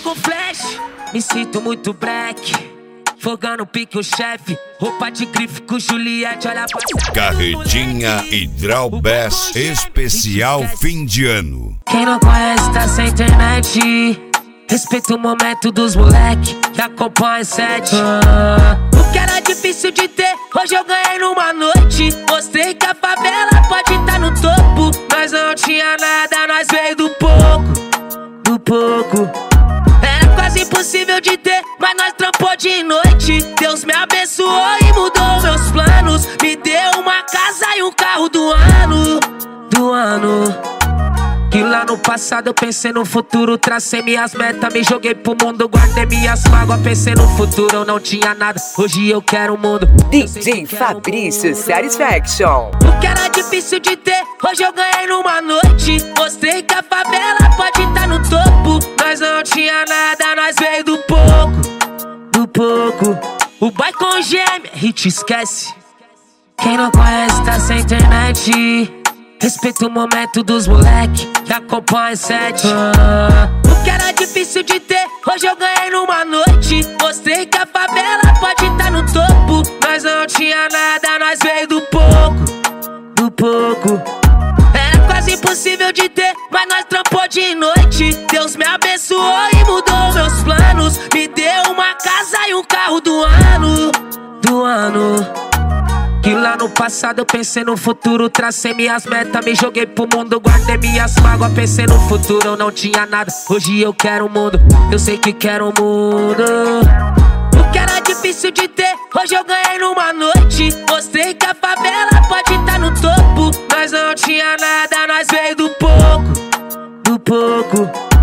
com flash, me sinto muito black. Fogando pique o chefe, roupa de grife com Juliette, olha pra Carretinha Hidral-Bass especial fim de ano. Quem não conhece tá sem internet. Respeita o momento dos moleque que acompanha sete. O que era difícil de ter, hoje eu ganhei numa noite. Mostrei que a favela pode estar no topo. Nós não tinha nada, nós veio do pouco. Do pouco. Era quase impossível de ter, mas nós trampou de noite. Deus me abençoou e mudou meus planos. Me deu uma casa e um carro do ano. Do ano. Que lá no passado eu pensei no futuro. Tracei minhas metas, me joguei pro mundo. Guardei minhas mágoas, pensei no futuro. Eu não tinha nada, hoje eu quero o mundo. DJ Fabrício Satisfaction. O que era difícil de ter, hoje eu ganhei numa noite. Mostrei que a favela pode estar no topo. Nós não tinha nada, nós veio do pouco. Do pouco. O boy com gêmea, hit esquece. Quem não conhece tá sem internet. Respeita o momento dos moleque que acompanha sete. O que era difícil de ter, hoje eu ganhei numa noite. Mostrei que a favela pode estar no topo. Nós não tinha nada, nós veio do pouco. Do pouco. Era quase impossível de ter, mas nós trampou de noite. Deus me abençoou e mudou meus planos. Me deu uma casa e um carro do ano. Do ano. Que lá no passado eu pensei no futuro. Tracei minhas metas, me joguei pro mundo. Guardei minhas mágoas, pensei no futuro. Eu não tinha nada, hoje eu quero o mundo. Eu sei que quero o mundo. O que era difícil de ter, hoje eu ganhei numa noite. Mostrei que a favela pode estar no topo. Nós não tinha nada, nós veio do pouco. Do pouco.